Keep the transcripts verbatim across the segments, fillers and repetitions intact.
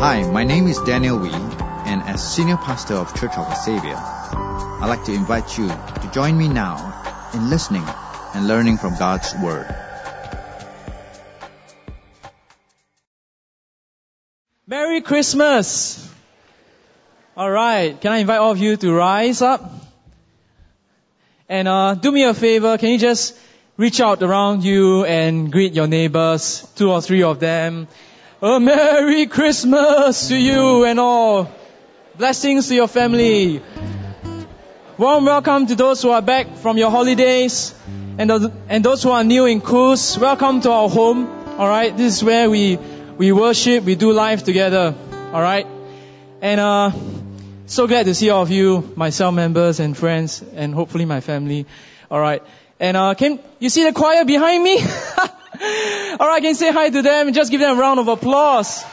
Hi, my name is Daniel Wee, and as Senior Pastor of Church of the Savior, I'd like to invite you to join me now in listening and learning from God's Word. Merry Christmas! Alright, can I invite all of you to rise up? And uh, do me a favor, can you just reach out around you and greet your neighbors, two or three of them. A Merry Christmas to you and all. Blessings to your family. Warm welcome to those who are back from your holidays and those, and those who are new in Coos. Welcome to our home. Alright, this is where we, we worship, we do life together. Alright. And uh, so glad to see all of you, my cell members and friends, and hopefully my family. Alright. And uh, can you see the choir behind me? Alright, can you say hi to them and just give them a round of applause.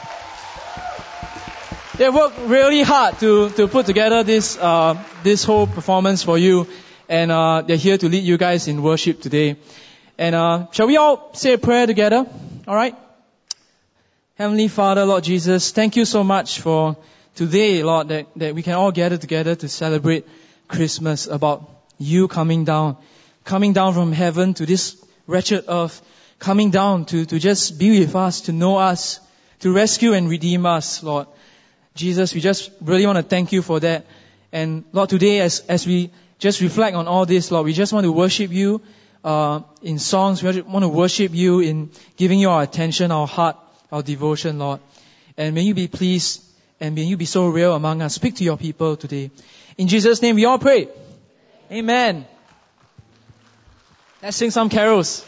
They worked really hard to, to put together this, uh, this whole performance for you. And, uh, they're here to lead you guys in worship today. And, uh, shall we all say a prayer together? Alright? Heavenly Father, Lord Jesus, thank you so much for today, Lord, that, that we can all gather together to celebrate Christmas, about you coming down, coming down from heaven to this wretched earth, coming down to, to just be with us, to know us, to rescue and redeem us, Lord. Jesus, we just really want to thank you for that. And Lord, today as, as we just reflect on all this, Lord, we just want to worship you, uh, in songs. We want to worship you in giving you our attention, our heart, our devotion, Lord. And may you be pleased and may you be so real among us. Speak to your people today. In Jesus' name we all pray. Amen. Let's sing some carols.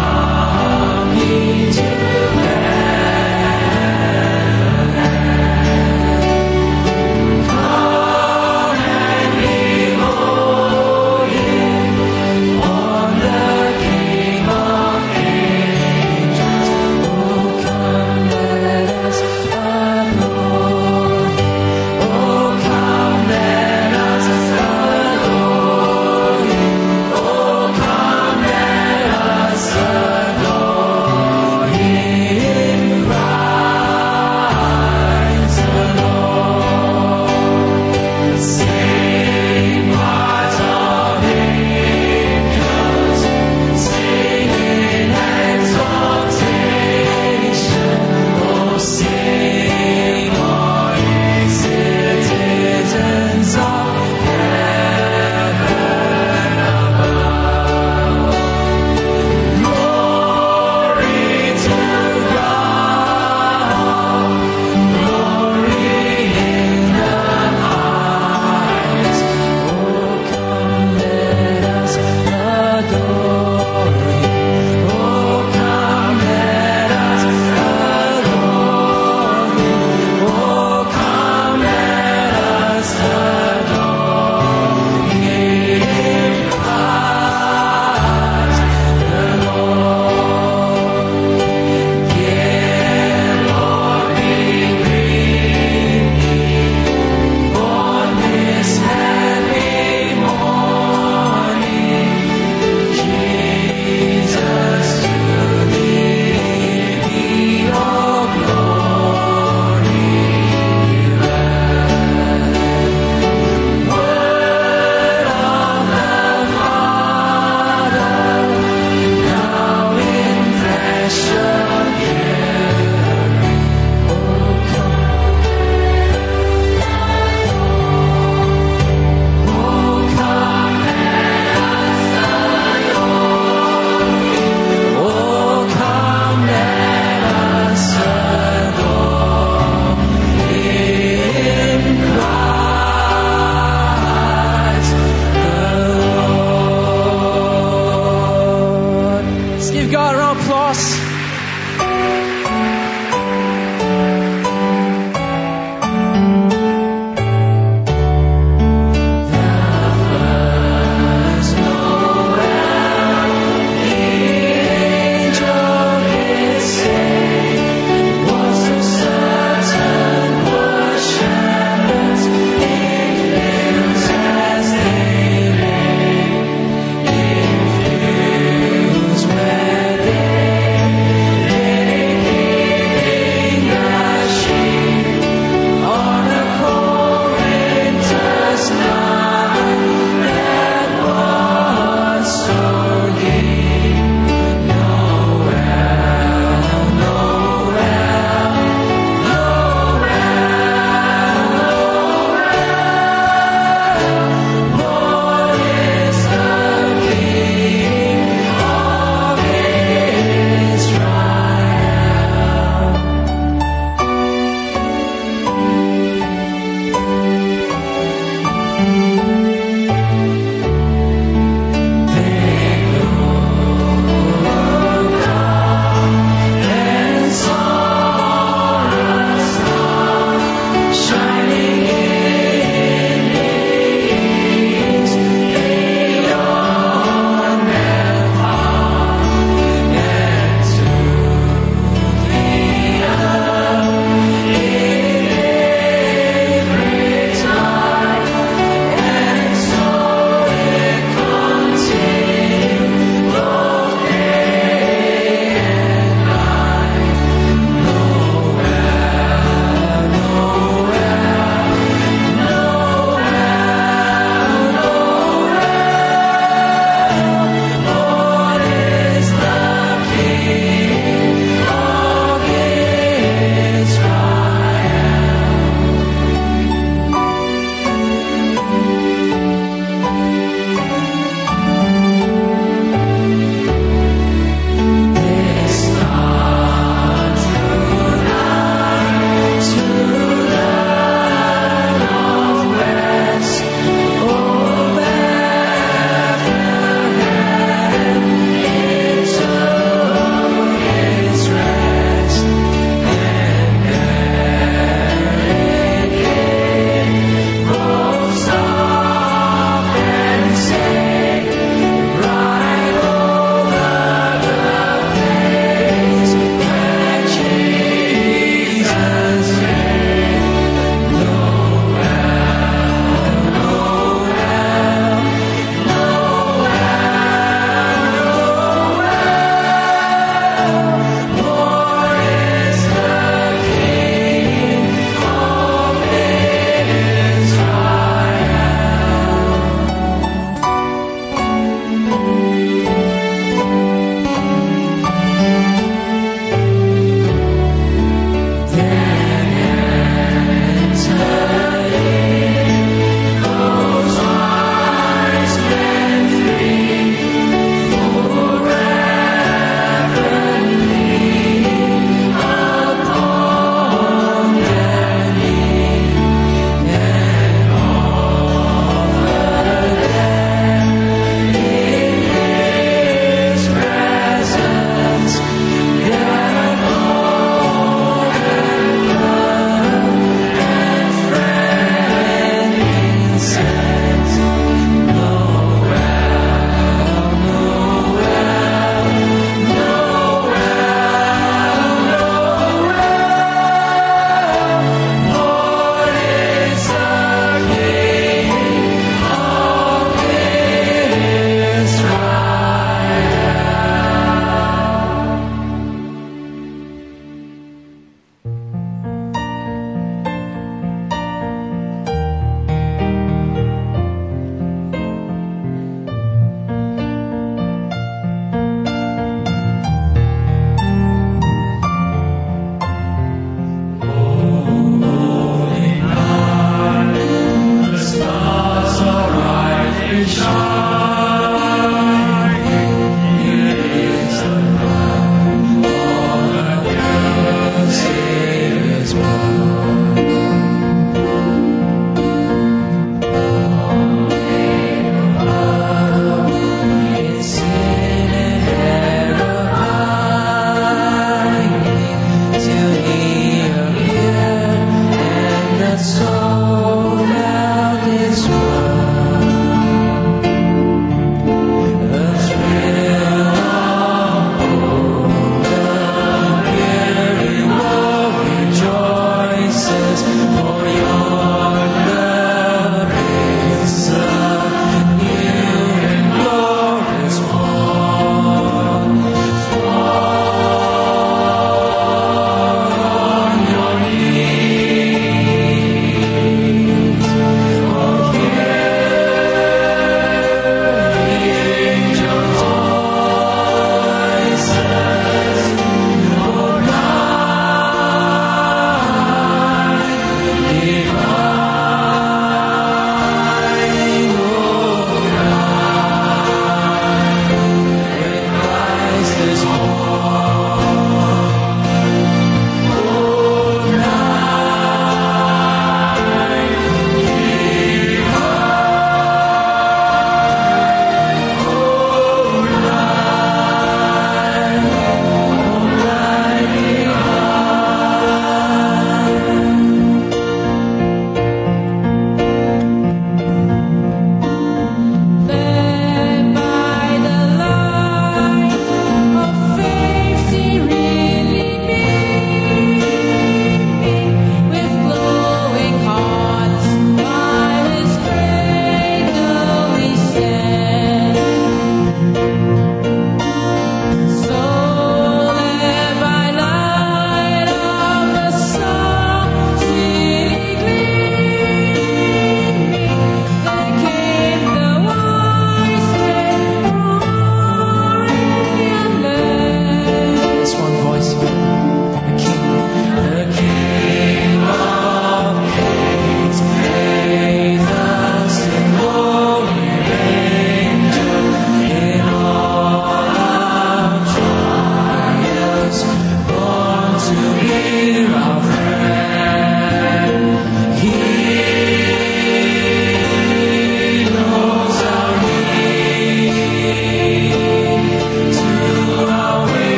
To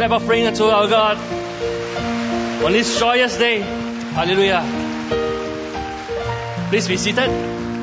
clap offering unto our God on this joyous day. Hallelujah. Please be seated.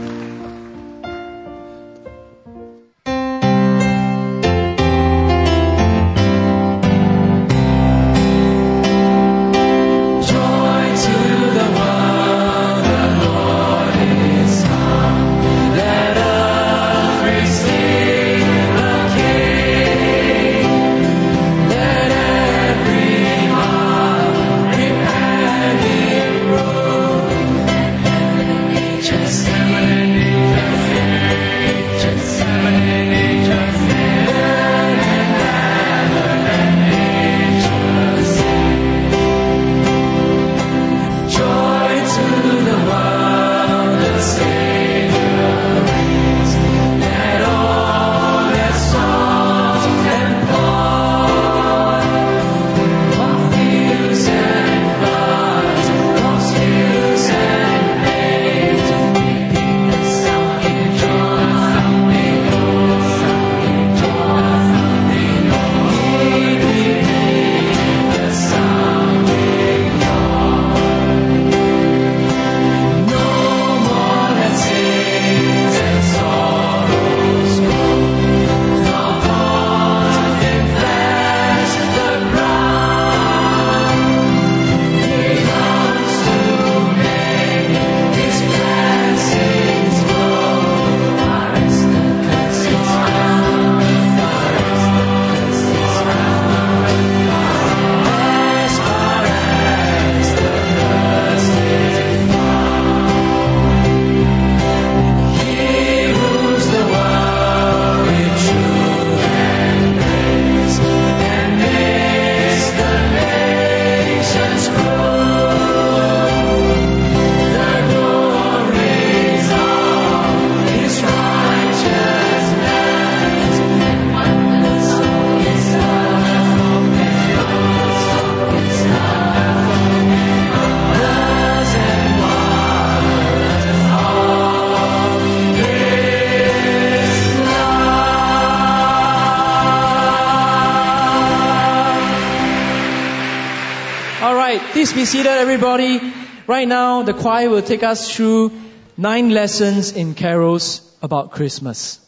Please be seated, everybody. Right now, the choir will take us through nine lessons in carols about Christmas.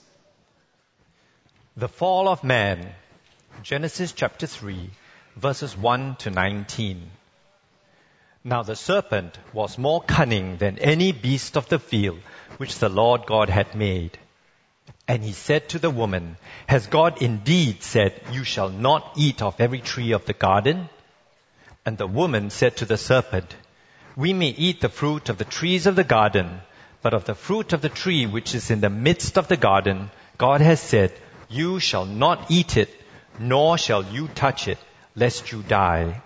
The fall of man. Genesis chapter three, verses one to nineteen. Now the serpent was more cunning than any beast of the field which the Lord God had made. And he said to the woman, Has God indeed said, You shall not eat of every tree of the garden? And the woman said to the serpent, We may eat the fruit of the trees of the garden, but of the fruit of the tree which is in the midst of the garden, God has said, You shall not eat it, nor shall you touch it, lest you die.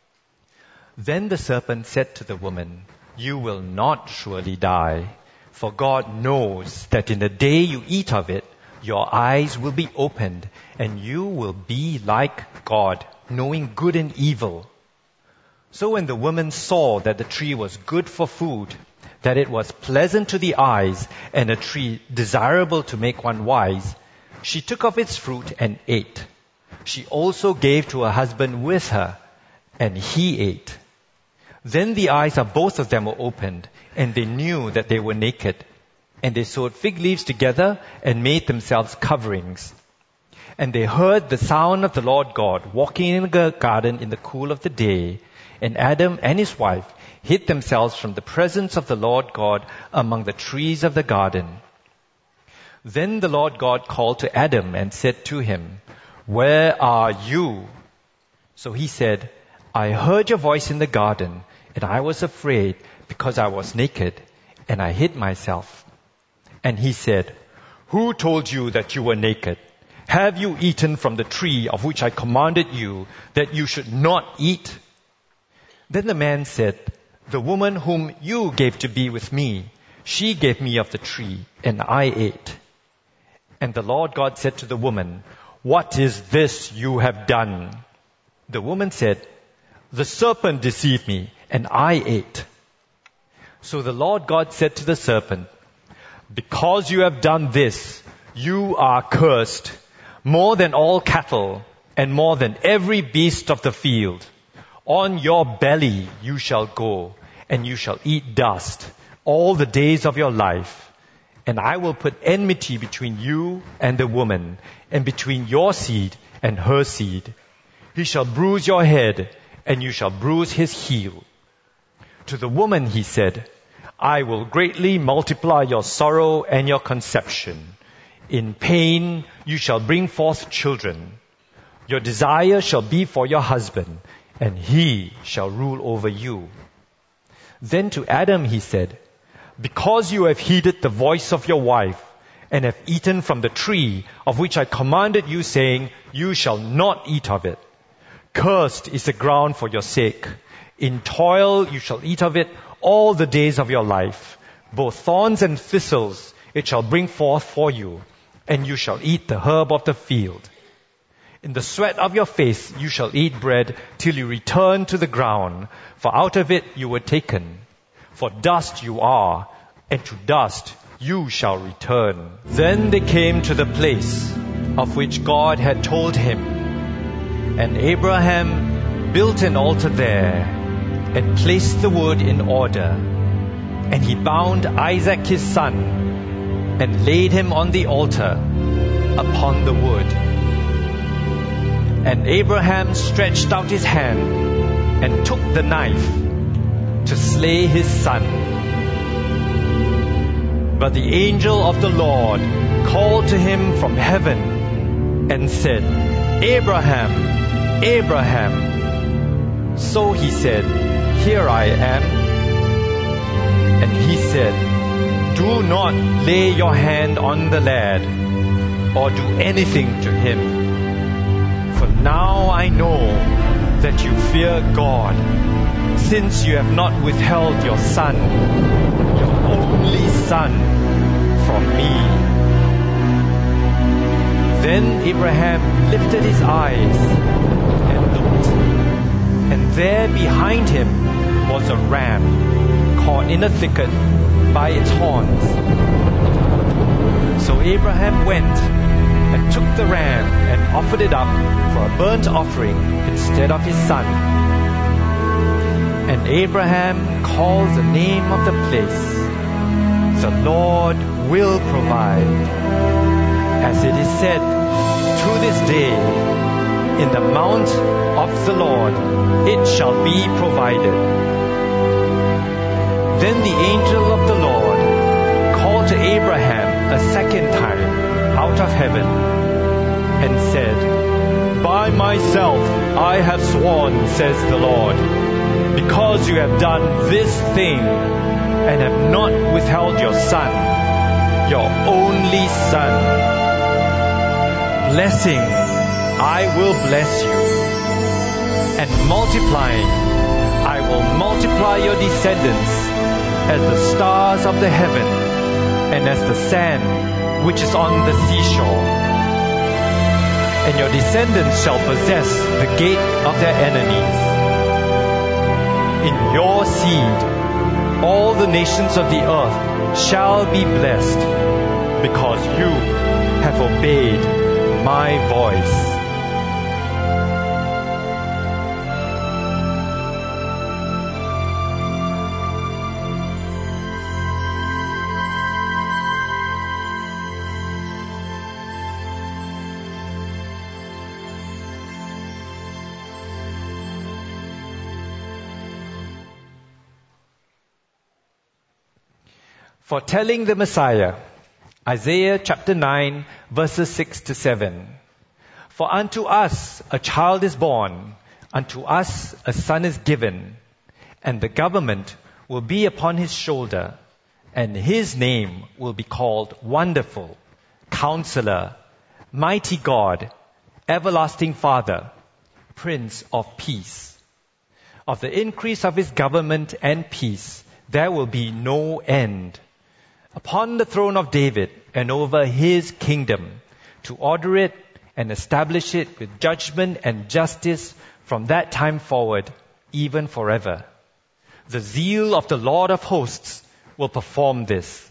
Then the serpent said to the woman, You will not surely die, for God knows that in the day you eat of it, your eyes will be opened, and you will be like God, knowing good and evil. So when the woman saw that the tree was good for food, that it was pleasant to the eyes, and a tree desirable to make one wise, she took of its fruit and ate. She also gave to her husband with her, and he ate. Then the eyes of both of them were opened, and they knew that they were naked. And they sewed fig leaves together and made themselves coverings. And they heard the sound of the Lord God walking in the garden in the cool of the day. And Adam and his wife hid themselves from the presence of the Lord God among the trees of the garden. Then the Lord God called to Adam and said to him, Where are you? So he said, I heard your voice in the garden, and I was afraid because I was naked, and I hid myself. And he said, Who told you that you were naked? Have you eaten from the tree of which I commanded you that you should not eat? Then the man said, The woman whom you gave to be with me, she gave me of the tree, and I ate. And the Lord God said to the woman, What is this you have done? The woman said, The serpent deceived me, and I ate. So the Lord God said to the serpent, Because you have done this, you are cursed more than all cattle, and more than every beast of the field. On your belly you shall go, and you shall eat dust all the days of your life. And I will put enmity between you and the woman, and between your seed and her seed. He shall bruise your head, and you shall bruise his heel. To the woman he said, I will greatly multiply your sorrow and your conception. In pain you shall bring forth children. Your desire shall be for your husband, and he shall rule over you. Then to Adam he said, because you have heeded the voice of your wife, and have eaten from the tree of which I commanded you, saying, you shall not eat of it. Cursed is the ground for your sake. In toil you shall eat of it all the days of your life. Both thorns and thistles it shall bring forth for you, and you shall eat the herb of the field. In the sweat of your face you shall eat bread till you return to the ground, for out of it you were taken. For dust you are, and to dust you shall return. Then they came to the place of which God had told him. And Abraham built an altar there, and placed the wood in order. And he bound Isaac his son, and laid him on the altar upon the wood. And Abraham stretched out his hand, and took the knife to slay his son. But the angel of the Lord called to him from heaven, and said, Abraham, Abraham. So he said, here I am. And he said, do not lay your hand on the lad, or do anything to him. For now I know that you fear God, since you have not withheld your son, your only son, from me. Then Abraham lifted his eyes and looked, and there behind him was a ram caught in a thicket by its horns. So Abraham went and took the ram and offered it up for a burnt offering instead of his son. And Abraham called the name of the place, the Lord will provide. As it is said, to this day, in the mount of the Lord it shall be provided. Then the angel of the Lord called to Abraham a second time out of heaven, and said, by myself I have sworn, says the Lord, because you have done this thing, and have not withheld your son, your only son. Blessing, I will bless you, and multiplying, I will multiply your descendants as the stars of the heaven, and as the sand which is on the seashore. And your descendants shall possess the gate of their enemies. In your seed, all the nations of the earth shall be blessed, because you have obeyed my voice. Foretelling the Messiah, Isaiah chapter nine, verses six to seven. For unto us a child is born, unto us a son is given, and the government will be upon his shoulder, and his name will be called Wonderful, Counselor, Mighty God, Everlasting Father, Prince of Peace. Of the increase of his government and peace there will be no end, upon the throne of David and over his kingdom, to order it and establish it with judgment and justice from that time forward, even forever. The zeal of the Lord of hosts will perform this.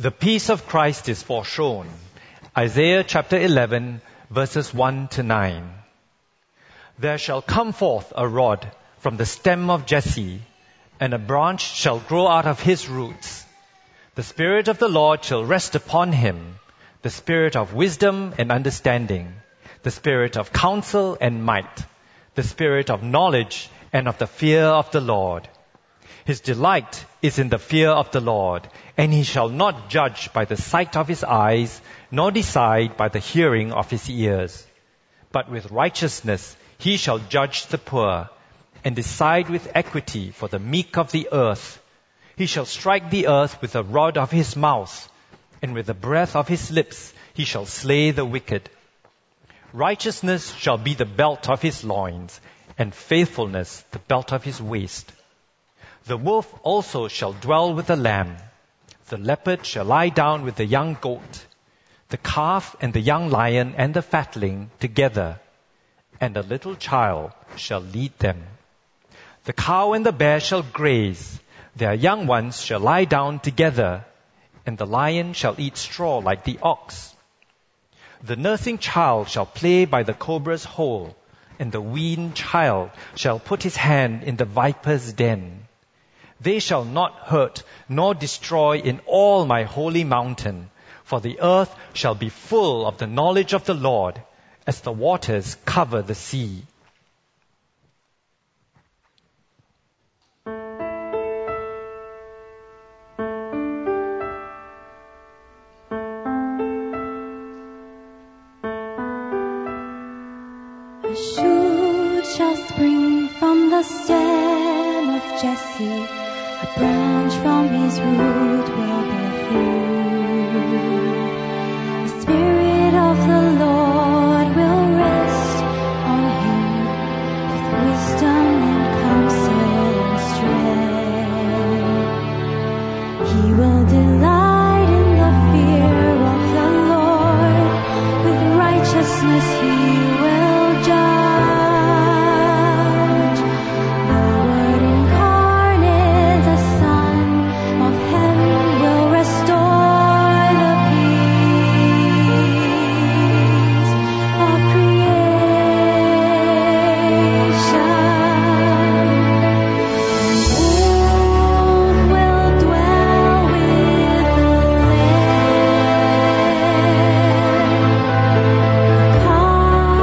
The peace of Christ is foreshown. Isaiah chapter eleven, verses one to nine. There shall come forth a rod from the stem of Jesse, and a branch shall grow out of his roots. The Spirit of the Lord shall rest upon him, the Spirit of wisdom and understanding, the Spirit of counsel and might, the Spirit of knowledge and of the fear of the Lord. His delight is in the fear of the Lord, and he shall not judge by the sight of his eyes, nor decide by the hearing of his ears. But with righteousness he shall judge the poor, and decide with equity for the meek of the earth. He shall strike the earth with the rod of his mouth, and with the breath of his lips he shall slay the wicked. Righteousness shall be the belt of his loins, and faithfulness the belt of his waist. The wolf also shall dwell with the lamb. The leopard shall lie down with the young goat. The calf and the young lion and the fatling together, and a little child shall lead them. The cow and the bear shall graze. Their young ones shall lie down together, and the lion shall eat straw like the ox. The nursing child shall play by the cobra's hole, and the weaned child shall put his hand in the viper's den. They shall not hurt nor destroy in all my holy mountain, for the earth shall be full of the knowledge of the Lord, as the waters cover the sea. A shoot shall spring from the stem of Jesse, a branch from his root will bear fruit. The Spirit of the Lord will rest on him, with wisdom and counsel and strength. He will delight in the fear of the Lord, with righteousness he will judge. Come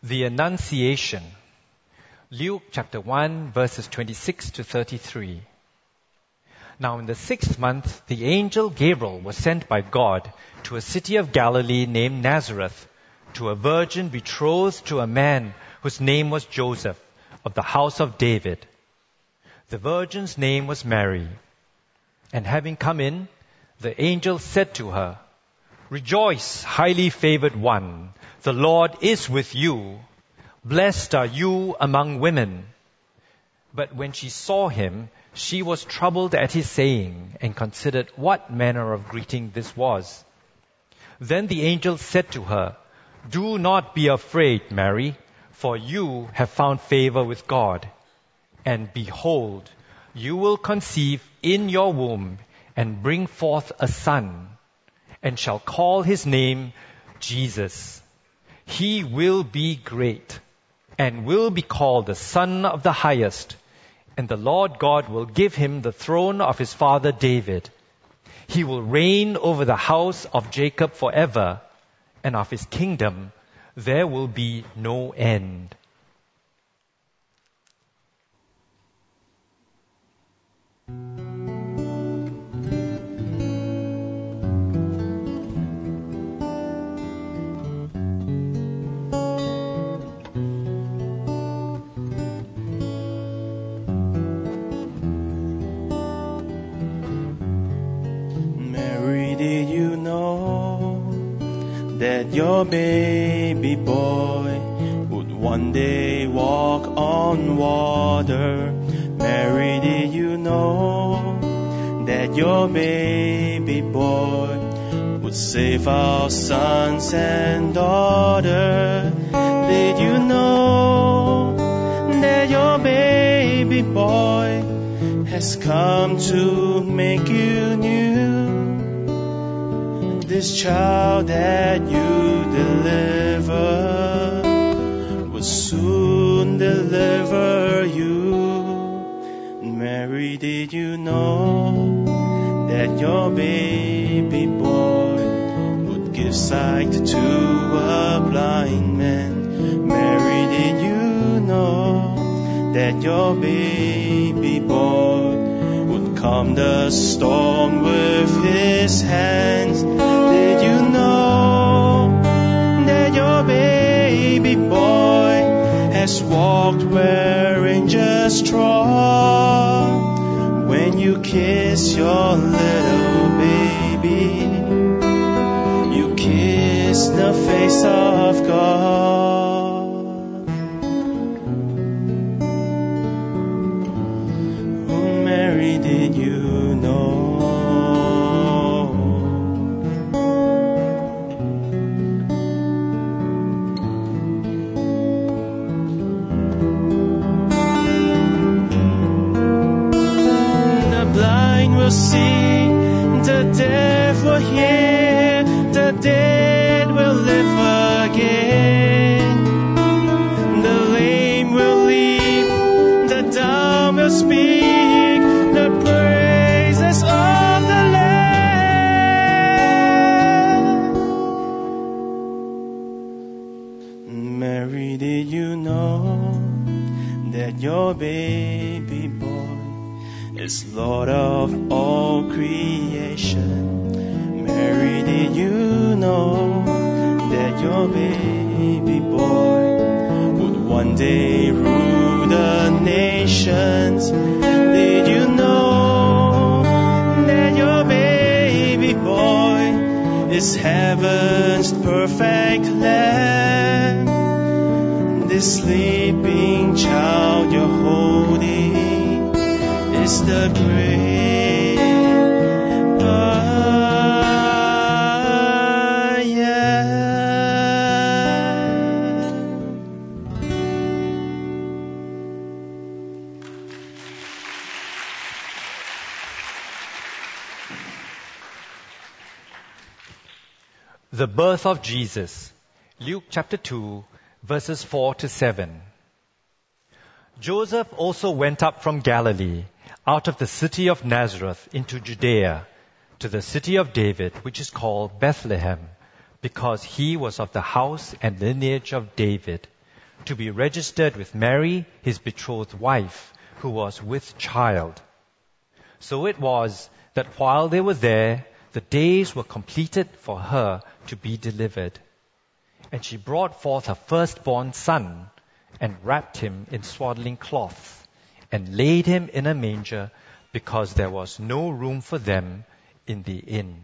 The Annunciation. Luke chapter one, verses twenty-six to thirty-three. Now in the sixth month, the angel Gabriel was sent by God to a city of Galilee named Nazareth, to a virgin betrothed to a man whose name was Joseph, of the house of David. The virgin's name was Mary. And having come in, the angel said to her, "Rejoice, highly favored one, the Lord is with you. Blessed are you among women." But when she saw him, she was troubled at his saying, and considered what manner of greeting this was. Then the angel said to her, "Do not be afraid, Mary, for you have found favor with God. And behold, you will conceive in your womb and bring forth a son, and shall call his name Jesus. He will be great, and will be called the Son of the Highest, and the Lord God will give him the throne of his father David. He will reign over the house of Jacob forever, and of his kingdom there will be no end." That your baby boy would one day walk on water? Mary, did you know that your baby boy would save our sons and daughters? Did you know that your baby boy has come to make you new? This child that you deliver will soon deliver you. Mary, did you know that your baby boy would give sight to a blind man? Mary, did you know that your baby boy would calm the storm with his hands? Did you know that your baby boy has walked where angels trod? When you kiss your little baby, you kiss the face of God. Oh, Mary, did you know? Will see, the deaf will hear, the dead will live again. The lame will leap, the dumb will speak, the praises of the Lamb. Mary, did you know that your baby boy is Lord of all creation? Mary, did you know that your baby boy would one day rule the nations? Did you know that your baby boy is heaven's perfect Lamb? This sleeping child you're holding is the great I am. The birth of Jesus. Luke chapter two, verses four to seven. Joseph also went up from Galilee, out of the city of Nazareth into Judea, to the city of David, which is called Bethlehem, because he was of the house and lineage of David, to be registered with Mary, his betrothed wife, who was with child. So it was that while they were there, the days were completed for her to be delivered. And she brought forth her firstborn son, and wrapped him in swaddling cloths, and laid him in a manger, because there was no room for them in the inn.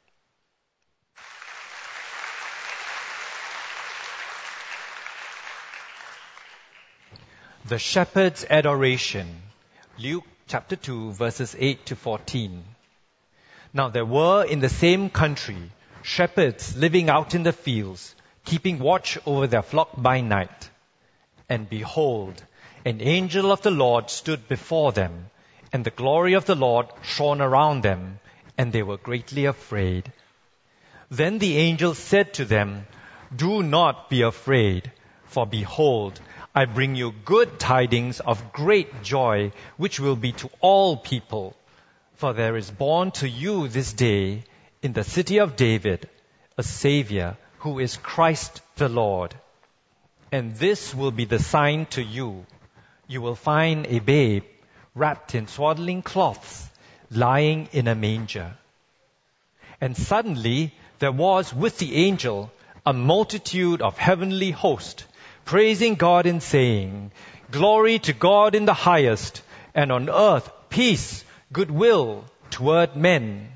The shepherd's adoration. Luke chapter two, verses eight to fourteen. Now there were in the same country shepherds living out in the fields, keeping watch over their flock by night. And behold, an angel of the Lord stood before them, and the glory of the Lord shone around them, and they were greatly afraid. Then the angel said to them, "Do not be afraid, for behold, I bring you good tidings of great joy, which will be to all people. For there is born to you this day in the city of David a Savior, who is Christ the Lord. And this will be the sign to you. You will find a babe wrapped in swaddling cloths, lying in a manger." And suddenly there was with the angel a multitude of heavenly hosts, praising God and saying, "Glory to God in the highest, and on earth peace, goodwill toward men."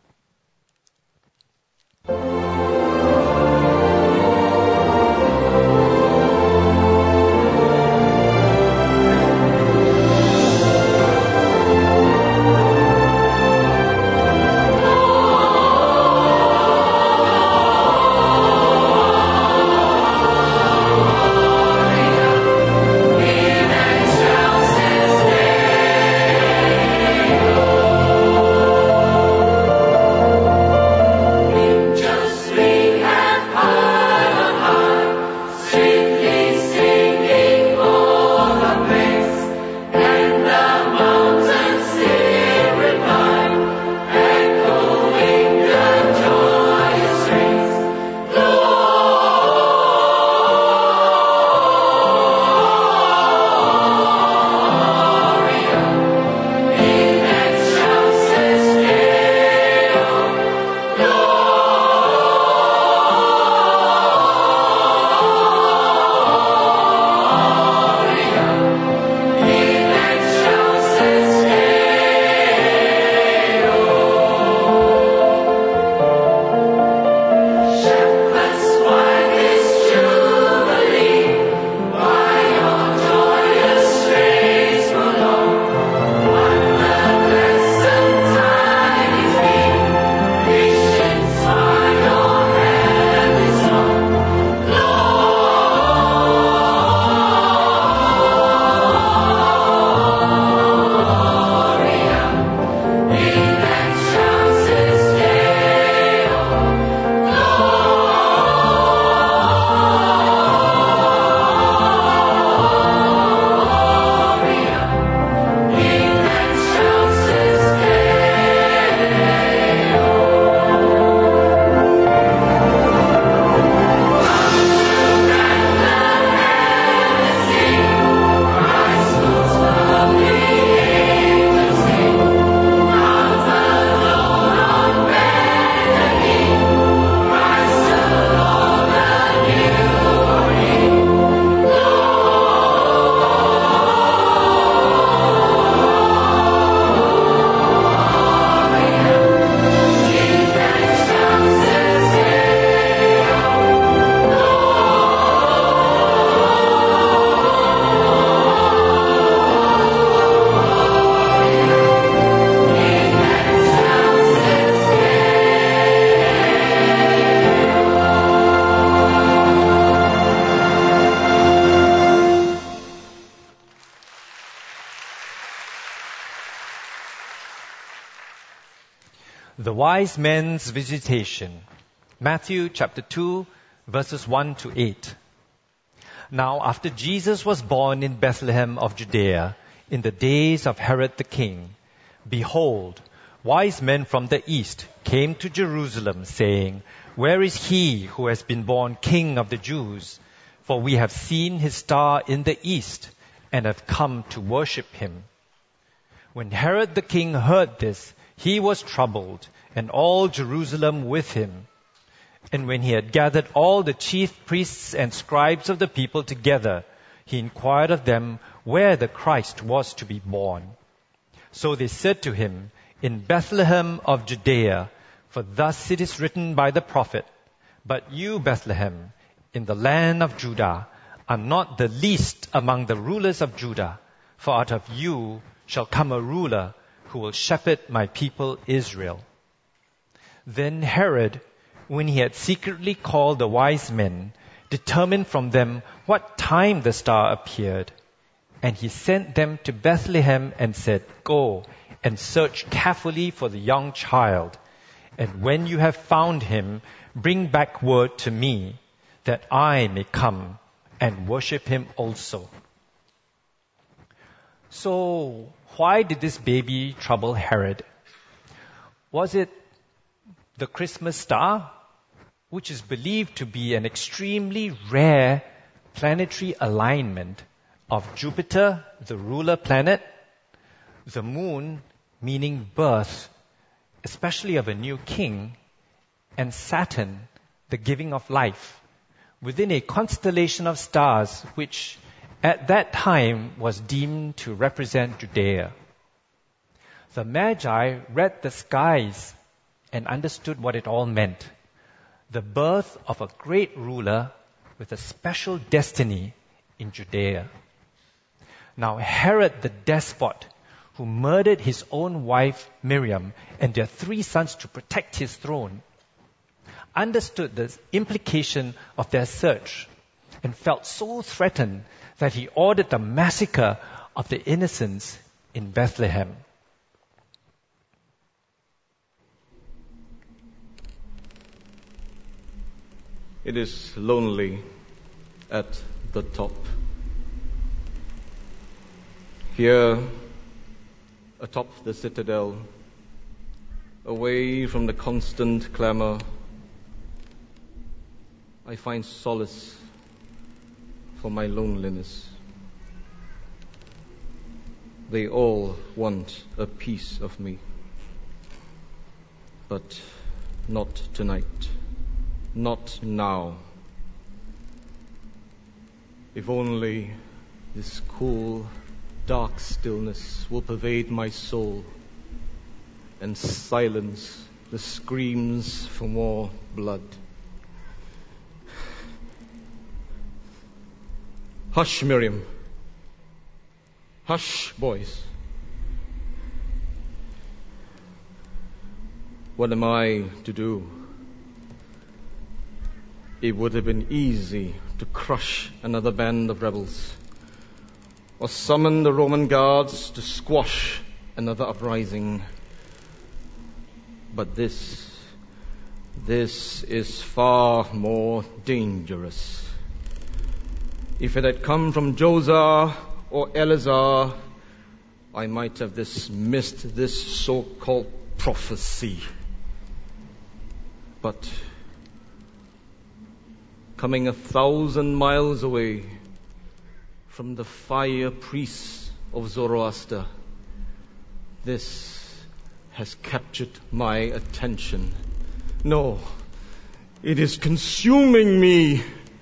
The wise men's visitation. Matthew chapter two, verses one to eight. Now after Jesus was born in Bethlehem of Judea, in the days of Herod the king, behold, wise men from the east came to Jerusalem, saying, "Where is he who has been born King of the Jews? for we have seen his star in the east and have come to worship him." When Herod the king heard this, he was troubled, and all Jerusalem with him. And when he had gathered all the chief priests and scribes of the people together, he inquired of them where the Christ was to be born. So they said to him, "In Bethlehem of Judea, for thus it is written by the prophet, 'But you, Bethlehem, in the land of Judah, are not the least among the rulers of Judah, for out of you shall come a ruler who will shepherd my people Israel.'" Then Herod, when he had secretly called the wise men, determined from them what time the star appeared. And he sent them to Bethlehem and said, "Go and search carefully for the young child. And when you have found him, bring back word to me, that I may come and worship him also." So, why did this baby trouble Herod? Was it the Christmas star, which is believed to be an extremely rare planetary alignment of Jupiter, the ruler planet, the moon, meaning birth, especially of a new king, and Saturn, the giving of life, within a constellation of stars which at that time was deemed to represent Judea. The Magi read the skies and understood what it all meant: the birth of a great ruler with a special destiny in Judea. Now Herod the despot, who murdered his own wife Miriam and their three sons to protect his throne, understood the implication of their search and felt so threatened that he ordered the massacre of the innocents in Bethlehem. It is lonely at the top. Here, atop the citadel, away from the constant clamor, I find solace for my loneliness. They all want a piece of me, but not tonight, not now. If only this cool, dark stillness will pervade my soul and silence the screams for more blood. Hush, Miriam. Hush, boys. What am I to do? It would have been easy to crush another band of rebels, or summon the Roman guards to squash another uprising. But this, this is far more dangerous. If it had come from Josiah or Eleazar, I might have dismissed this so-called prophecy. But coming a thousand miles away from the fire priests of Zoroaster, this has captured my attention. No, it is consuming me.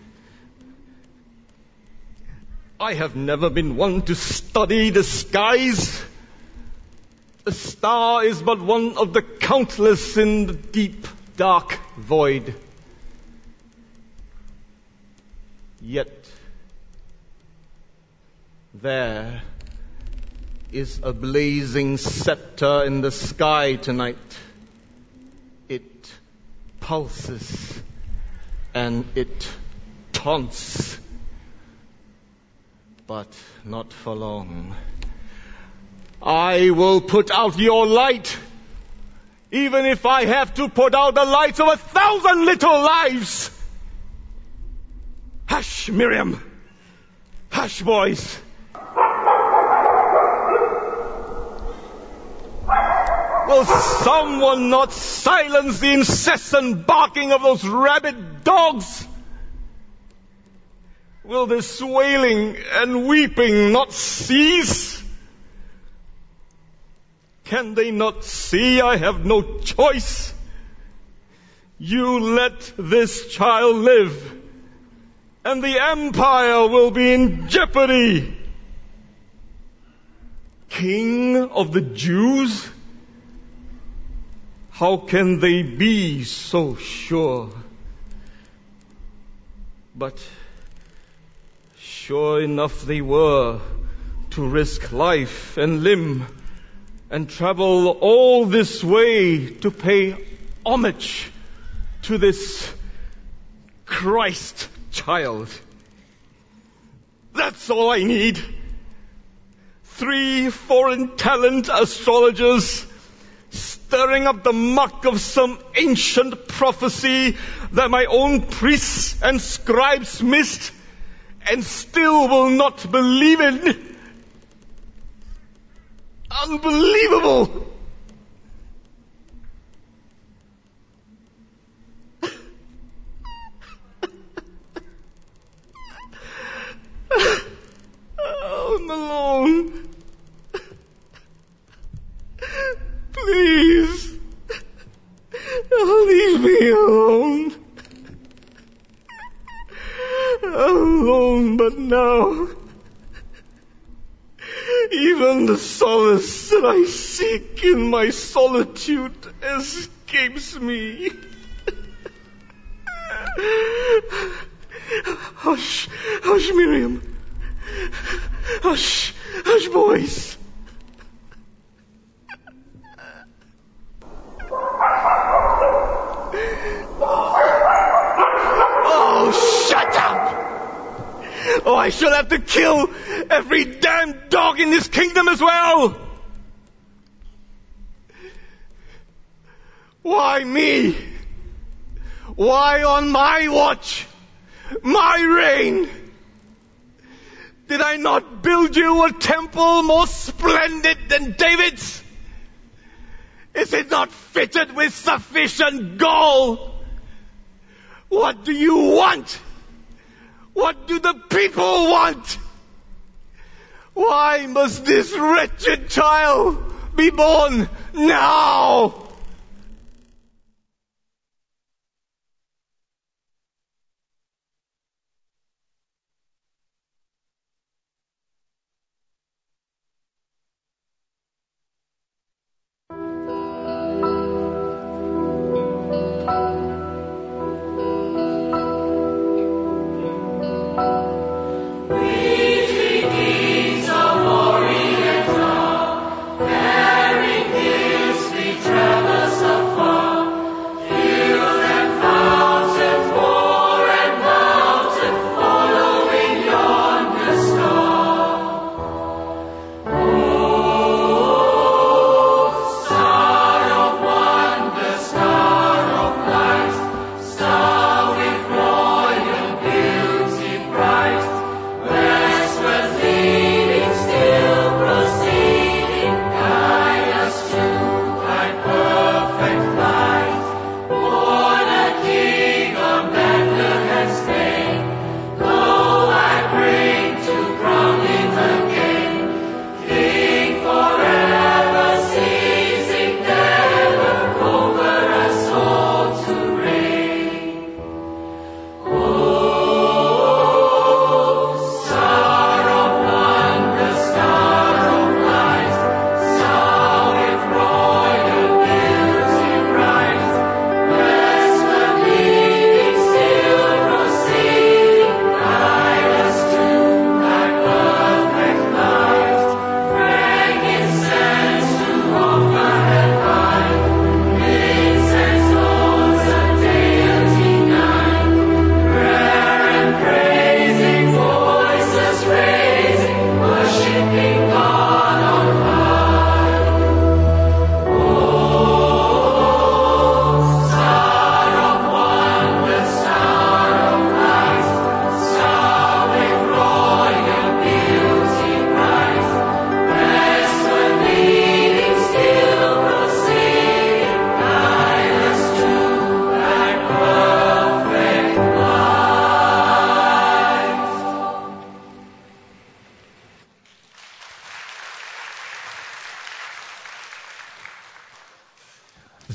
I have never been one to study the skies. A star is but one of the countless in the deep, dark void. Yet, there is a blazing scepter in the sky tonight. It pulses and it taunts. But not for long. I will put out your light, even if I have to put out the lights of a thousand little lives. Hush, Miriam. Hush, boys. Will someone not silence the incessant barking of those rabid dogs? Will this wailing and weeping not cease? Can they not see I have no choice? You let this child live, and the empire will be in jeopardy. King of the Jews? How can they be so sure? But sure enough they were to risk life and limb and travel all this way to pay homage to this Christ child. That's all I need. Three foreign talent astrologers stirring up the muck of some ancient prophecy that my own priests and scribes missed and still will not believe in. Unbelievable! I'm alone. Please, leave me alone. Alone, but now, even the solace that I seek in my solitude escapes me. Hush, hush, Miriam. Hush, hush, boys. Oh, shut up! Oh, I shall have to kill every damn dog in this kingdom as well! Why me? Why on my watch? My reign? Did I not build you a temple more splendid than David's? Is it not fitted with sufficient gold? What do you want? What do the people want? Why must this wretched child be born now? Travel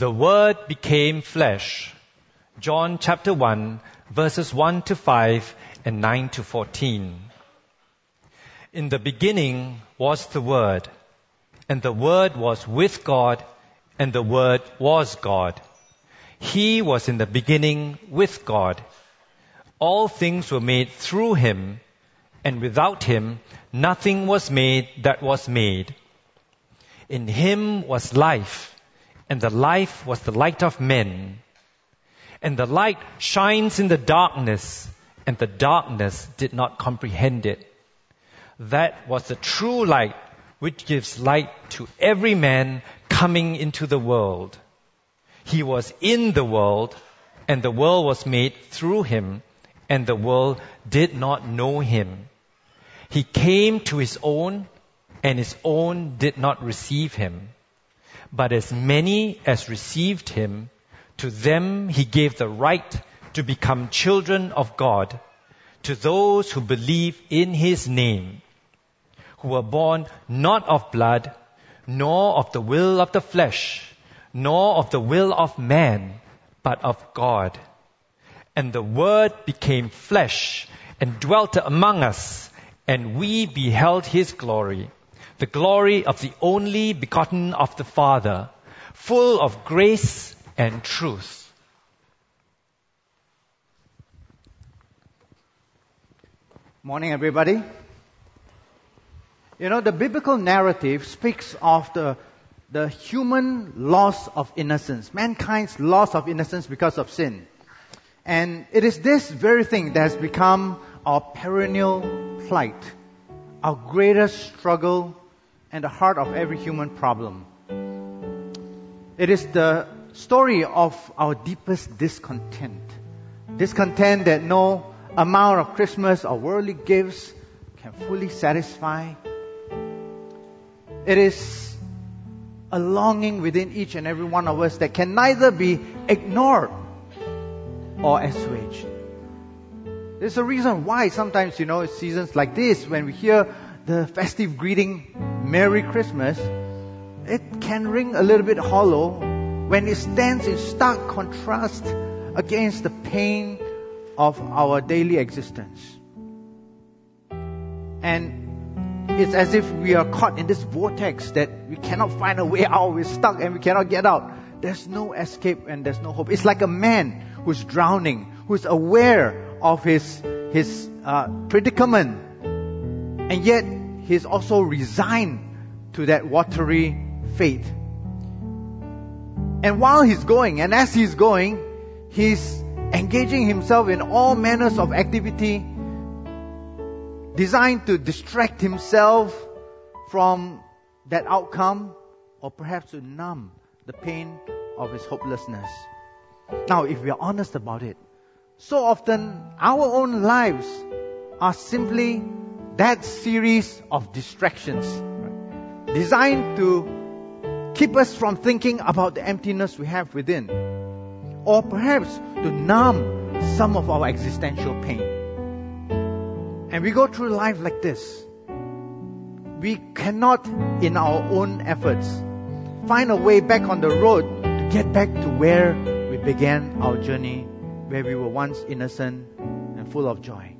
The Word became flesh. John chapter one, verses one to five and nine to fourteen. In the beginning was the Word, and the Word was with God, and the Word was God. He was in the beginning with God. All things were made through him, and without him nothing was made that was made. In him was life, and the life was the light of men. And the light shines in the darkness, and the darkness did not comprehend it. That was the true light, which gives light to every man coming into the world. He was in the world, and the world was made through him, and the world did not know him. He came to his own, and his own did not receive him. But as many as received him, to them he gave the right to become children of God, to those who believe in his name, who were born not of blood, nor of the will of the flesh, nor of the will of man, but of God. And the Word became flesh and dwelt among us, and we beheld his glory, the glory of the only begotten of the Father, full of grace and truth. Morning, everybody. You know, the biblical narrative speaks of the, the human loss of innocence, mankind's loss of innocence because of sin. And it is this very thing that has become our perennial plight, our greatest struggle, and the heart of every human problem. It is the story of our deepest discontent. Discontent that no amount of Christmas or worldly gifts can fully satisfy. It is a longing within each and every one of us that can neither be ignored or assuaged. There's a reason why sometimes, you know, it's seasons like this, when we hear the festive greeting, Merry Christmas, it can ring a little bit hollow when it stands in stark contrast against the pain of our daily existence. And it's as if we are caught in this vortex that we cannot find a way out. We're stuck and we cannot get out. There's no escape and there's no hope. It's like a man who's drowning, who's aware of his his uh, predicament, and yet he's also resigned to that watery fate. And while he's going, and as he's going, he's engaging himself in all manners of activity designed to distract himself from that outcome, or perhaps to numb the pain of his hopelessness. Now, if we are honest about it, so often our own lives are simply that series of distractions, right, designed to keep us from thinking about the emptiness we have within, or perhaps to numb some of our existential pain. And we go through life like this. We cannot, in our own efforts, find a way back on the road to get back to where we began our journey, where we were once innocent and full of joy.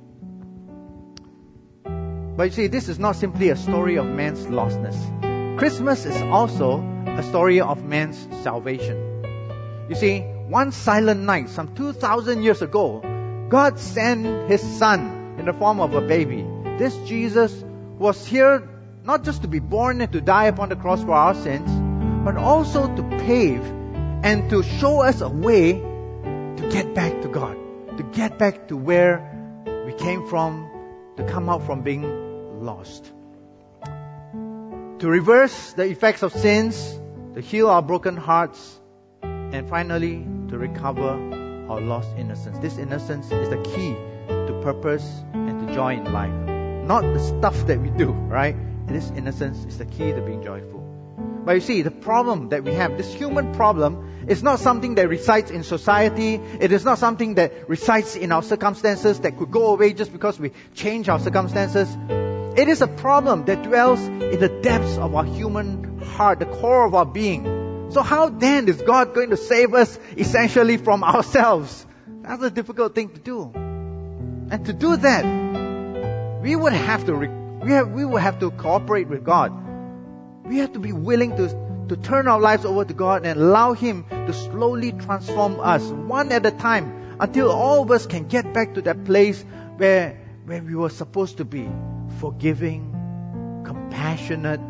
But you see, this is not simply a story of man's lostness. Christmas is also a story of man's salvation. You see, one silent night, some two thousand years ago, God sent His Son in the form of a baby. This Jesus was here not just to be born and to die upon the cross for our sins, but also to pave and to show us a way to get back to God, to get back to where we came from, to come out from being lost. To reverse the effects of sins, to heal our broken hearts, and finally, to recover our lost innocence. This innocence is the key to purpose and to joy in life. Not the stuff that we do, right? This innocence is the key to being joyful. But you see, the problem that we have, this human problem, is not something that resides in society. It is not something that resides in our circumstances that could go away just because we change our circumstances. It is a problem that dwells in the depths of our human heart, the core of our being, So how then is God going to save us essentially from ourselves? That's a difficult thing to do. And to do that, we would have to re- we have we would have to cooperate with God. We have to be willing to to turn our lives over to God and allow Him to slowly transform us one at a time until all of us can get back to that place where where we were supposed to be, forgiving, compassionate,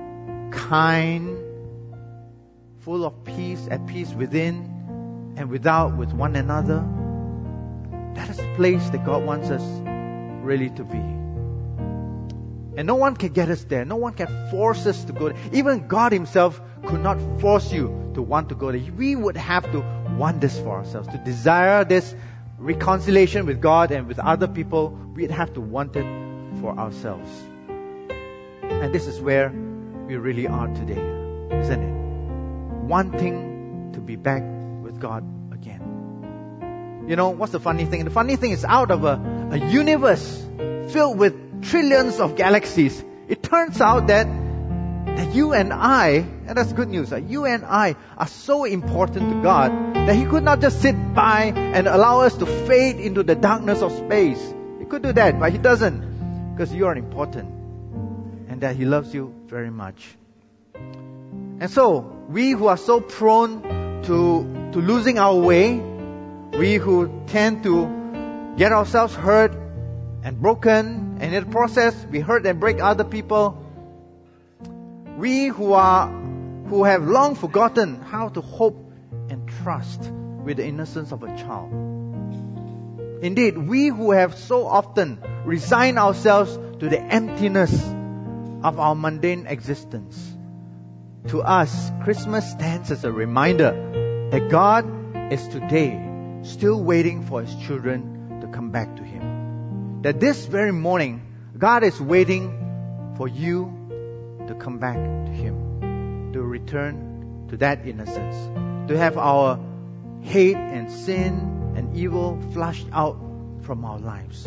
kind, full of peace, at peace within and without with one another. That is the place that God wants us really to be. And no one can get us there. No one can force us to go there. Even God Himself could not force you to want to go there. We would have to want this for ourselves. To desire this reconciliation with God and with other people, we'd have to want it for ourselves. And this is where we really are today, isn't it? Wanting to be back with God again. You know, what's the funny thing? The funny thing is, out of a, a universe filled with trillions of galaxies, it turns out that, that you and I, and that's good news, that you and I are so important to God that He could not just sit by and allow us to fade into the darkness of space. He could do that, but He doesn't, because you are important and that He loves you very much. And so, we who are so prone to, to losing our way, we who tend to get ourselves hurt and broken, and in the process we hurt and break other people, we who are who have long forgotten how to hope and trust with the innocence of a child. Indeed, we who have so often resigned ourselves to the emptiness of our mundane existence. To us, Christmas stands as a reminder that God is today still waiting for His children to come back to Him. That this very morning, God is waiting for you to come back to Him, to return to that innocence, to have our hate and sin and evil flushed out from our lives.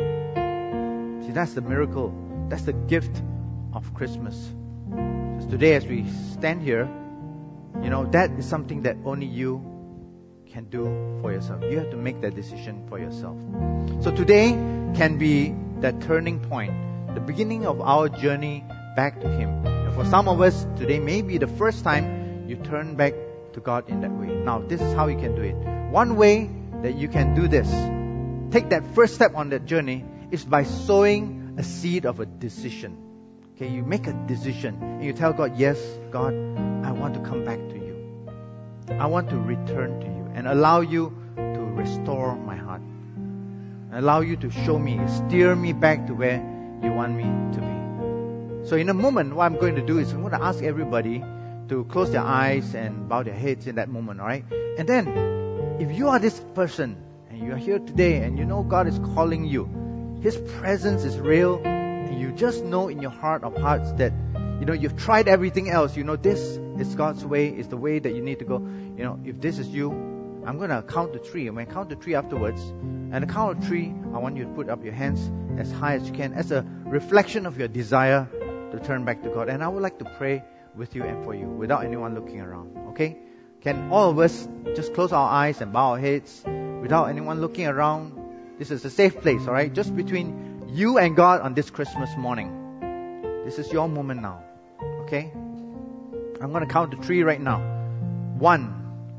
See, that's the miracle. That's the gift of Christmas. Because today, as we stand here, you know, that is something that only you can do for yourself. You have to make that decision for yourself. So today can be that turning point, the beginning of our journey back to Him. And for some of us, today may be the first time you turn back to God in that way. Now, this is how you can do it. One way that you can do this, take that first step on that journey, is by sowing a seed of a decision. Okay, you make a decision and you tell God, yes, God, I want to come back to you. I want to return to you and allow you to restore my heart. Allow you to show me, steer me back to where you want me to be. So in a moment, what I'm going to do is I'm going to ask everybody to close their eyes and bow their heads in that moment, alright? And then, if you are this person and you are here today and you know God is calling you, His presence is real, and you just know in your heart of hearts that, you know, you've tried everything else, you know, this is God's way, is the way that you need to go. You know, if this is you, I'm going to count to three. And when I count to three afterwards, and the count of three, I want you to put up your hands as high as you can as a reflection of your desire to turn back to God. And I would like to pray with you and for you without anyone looking around. Okay? Can all of us just close our eyes and bow our heads without anyone looking around? This is a safe place, alright? Just between you and God on this Christmas morning. This is your moment now. Okay? I'm going to count to three right now. One.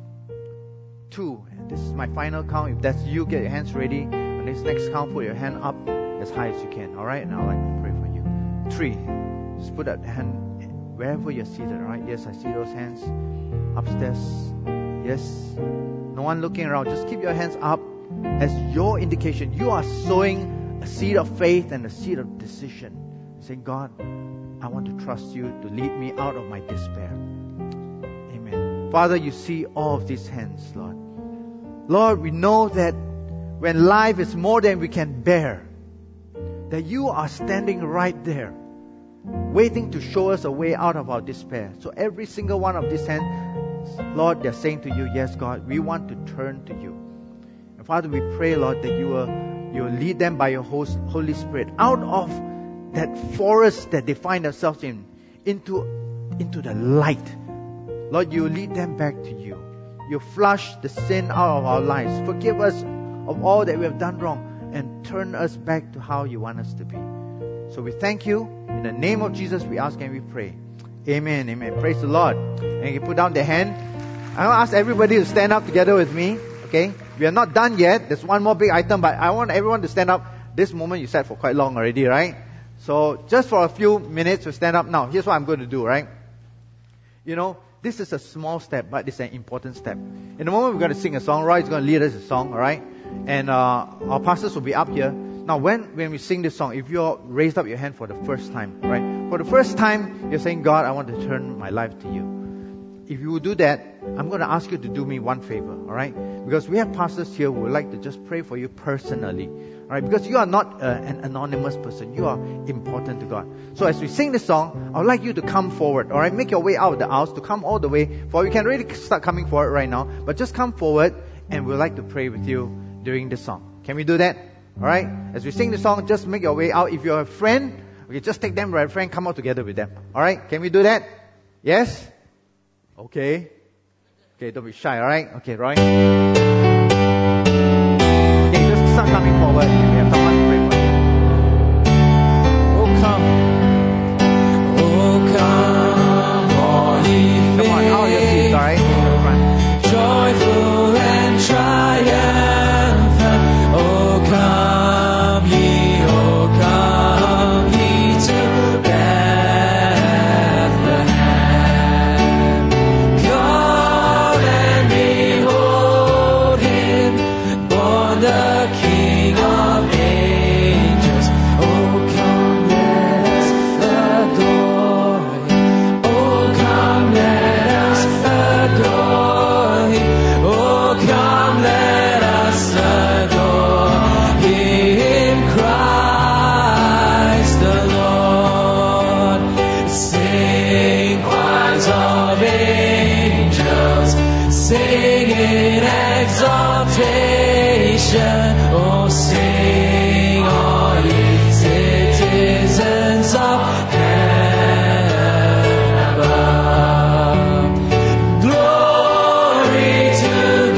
Two. This is my final count. If that's you, get your hands ready. On this next count, put your hand up as high as you can. Alright? And I'd like to pray for you. Three. Just put that hand wherever you're seated. Alright? Yes, I see those hands. Upstairs. Yes. No one looking around. Just keep your hands up as your indication. You are sowing a seed of faith and a seed of decision. Saying, God, I want to trust you to lead me out of my despair. Amen. Father, you see all of these hands, Lord. Lord, we know that when life is more than we can bear, that you are standing right there, waiting to show us a way out of our despair. So every single one of these hands, Lord, they're saying to you, yes, God, we want to turn to you. And Father, we pray, Lord, that you will, you will lead them by your Holy Spirit out of that forest that they find themselves in, into, into the light. Lord, you lead them back to you. You flush the sin out of our lives. Forgive us of all that we have done wrong and turn us back to how you want us to be. So we thank you. In the name of Jesus, we ask and we pray. Amen, amen. Praise the Lord. And you put down the hand. I want to ask everybody to stand up together with me. Okay? We are not done yet. There's one more big item, but I want everyone to stand up. This moment you sat for quite long already, right? So just for a few minutes to stand up now. Here's what I'm going to do, right? You know, this is a small step, but it's an important step. In a moment, we're going to sing a song. Roy is going to lead us a song, all right? And uh, our pastors will be up here. Now, when, when we sing this song, if you're raised up your hand for the first time, right? For the first time, you're saying, God, I want to turn my life to you. If you will do that, I'm going to ask you to do me one favor, all right? Because we have pastors here who would like to just pray for you personally, all right? Because you are not uh, an anonymous person. You are important to God. So as we sing this song, I would like you to come forward, all right? Make your way out of the aisles to come all the way forward. You can really start coming forward right now, but just come forward and we'd like to pray with you during this song. Can we do that? All right? As we sing the song, just make your way out. If you're a friend, okay, just take them right, friend, come out together with them. All right? Can we do that? Yes? Okay. Okay, don't be shy, all right? Okay, Roy. Okay, just start coming forward. We have someone to pray for you. Oh, come. Oh, come, all ye Come on, out of your seats, all right? In the front. joyful and triumphant. Oh, come ye, oh, come ye to Bethlehem. Come and behold him, born the King of angels. Oh, come, let us adore him. Oh, come, let us adore him. Oh, come, let us adore him, Christ the Lord. Sing, choirs of angels, sing in exaltation. Oh, sing, all ye citizens of heaven above. Glory to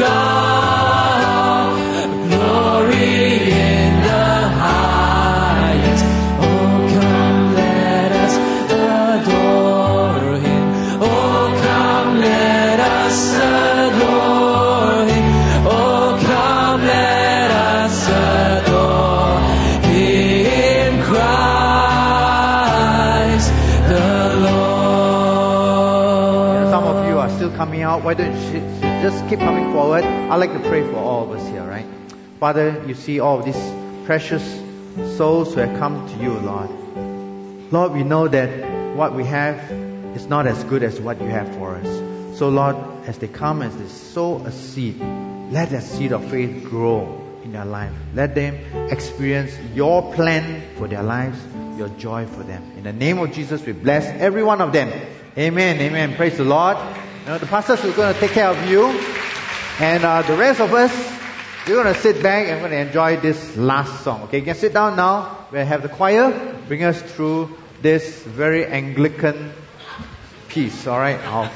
God, glory in the highest. Oh, come, let us adore him. Oh, come, let us adore him. Oh, come, let us adore him, Christ the Lord. Some of you are still coming out. Why don't you just keep coming forward? I'd like to pray for all of us here, right? Father, you see all of these precious souls who have come to you, Lord. Lord, we know that what we have is not as good as what you have for us. So, Lord, as they come, as they sow a seed, let that seed of faith grow in their life. Let them experience your plan for their lives, your joy for them. In the name of Jesus, we bless every one of them. Amen, amen. Praise the Lord. You know, the pastors are going to take care of you. And uh, the rest of us, we're going to sit back and we're going to enjoy this last song. Okay, you can sit down now. We'll have the choir bring us through this very Anglican piece. All right. I'll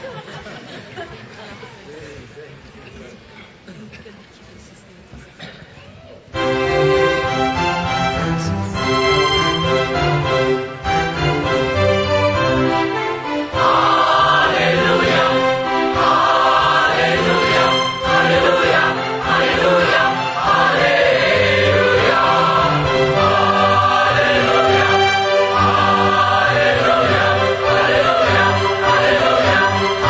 Hallelujah.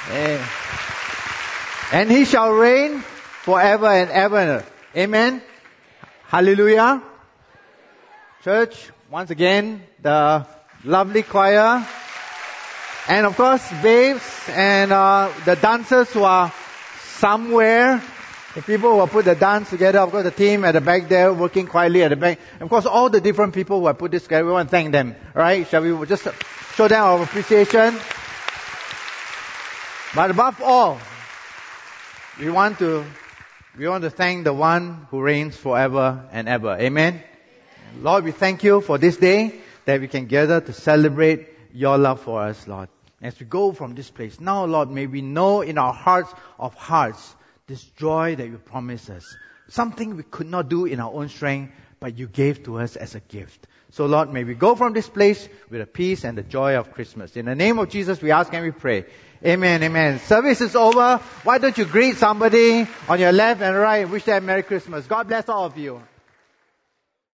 Eh. And he shall reign forever and ever. Amen. Hallelujah. Church, once again, the lovely choir. And of course, babes and uh, the dancers who are somewhere. The people who have put the dance together. Of course, the team at the back there working quietly at the back. And of course, all the different people who have put this together. We want to thank them. Alright? Shall we just show them our appreciation? But above all, we want to we want to thank the one who reigns forever and ever. Amen? Lord, we thank you for this day that we can gather to celebrate your love for us, Lord. As we go from this place, now, Lord, may we know in our hearts of hearts this joy that you promised us. Something we could not do in our own strength, but you gave to us as a gift. So, Lord, may we go from this place with the peace and the joy of Christmas. In the name of Jesus, we ask and we pray. Amen, amen. Service is over. Why don't you greet somebody on your left and right and wish them Merry Christmas. God bless all of you.